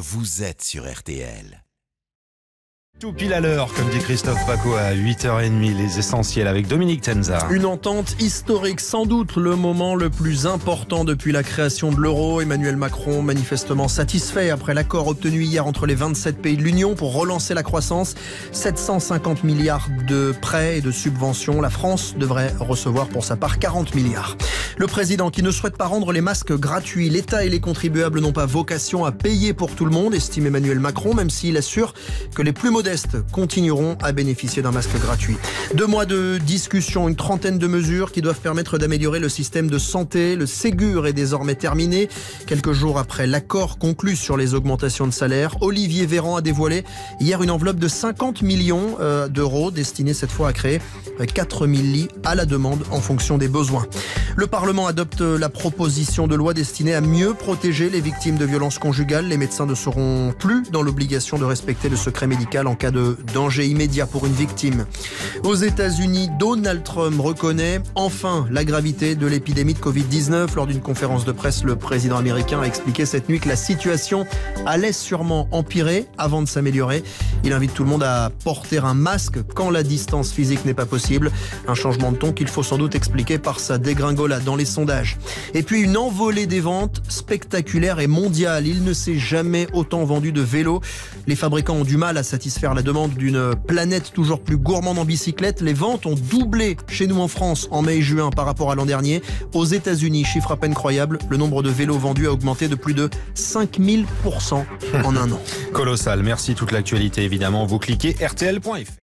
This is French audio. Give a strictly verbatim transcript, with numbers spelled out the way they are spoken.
vous êtes sur R T L. Tout pile à l'heure, comme dit Christophe Paco, à huit heures trente, les essentiels avec Dominique Tenza. Une entente historique, sans doute le moment le plus important depuis la création de l'euro. Emmanuel Macron, manifestement satisfait après l'accord obtenu hier entre les vingt-sept pays de l'Union pour relancer la croissance. sept cent cinquante milliards de prêts et de subventions. La France devrait recevoir pour sa part quarante milliards. Le président qui ne souhaite pas rendre les masques gratuits. L'État et les contribuables n'ont pas vocation à payer pour tout le monde, estime Emmanuel Macron, même s'il assure que les plus modestes continueront à bénéficier d'un masque gratuit. Deux mois de discussion, une trentaine de mesures qui doivent permettre d'améliorer le système de santé. Le Ségur est désormais terminé. Quelques jours après l'accord conclu sur les augmentations de salaire, Olivier Véran a dévoilé hier une enveloppe de cinquante millions d'euros destinée cette fois à créer quatre mille lits à la demande en fonction des besoins. Le Parlement adopte la proposition de loi destinée à mieux protéger les victimes de violences conjugales. Les médecins ne seront plus dans l'obligation de respecter le secret médical en cas de danger immédiat pour une victime. Aux États-Unis, Donald Trump reconnaît enfin la gravité de l'épidémie de covid dix-neuf. Lors d'une conférence de presse, le président américain a expliqué cette nuit que la situation allait sûrement empirer avant de s'améliorer. Il invite tout le monde à porter un masque quand la distance physique n'est pas possible. Un changement de ton qu'il faut sans doute expliquer par sa dégringolade dans les sondages. Et puis une envolée des ventes spectaculaire et mondiale. Il ne s'est jamais autant vendu de vélos. Les fabricants ont du mal à satisfaire la demande d'une planète toujours plus gourmande en bicyclette. Les ventes ont doublé chez nous en France en mai et juin par rapport à l'an dernier. Aux États-Unis, chiffre à peine croyable, le nombre de vélos vendus a augmenté de plus de cinq mille pour cent en un an. Colossal, merci. Toute l'actualité évidemment, vous cliquez R T L point F R.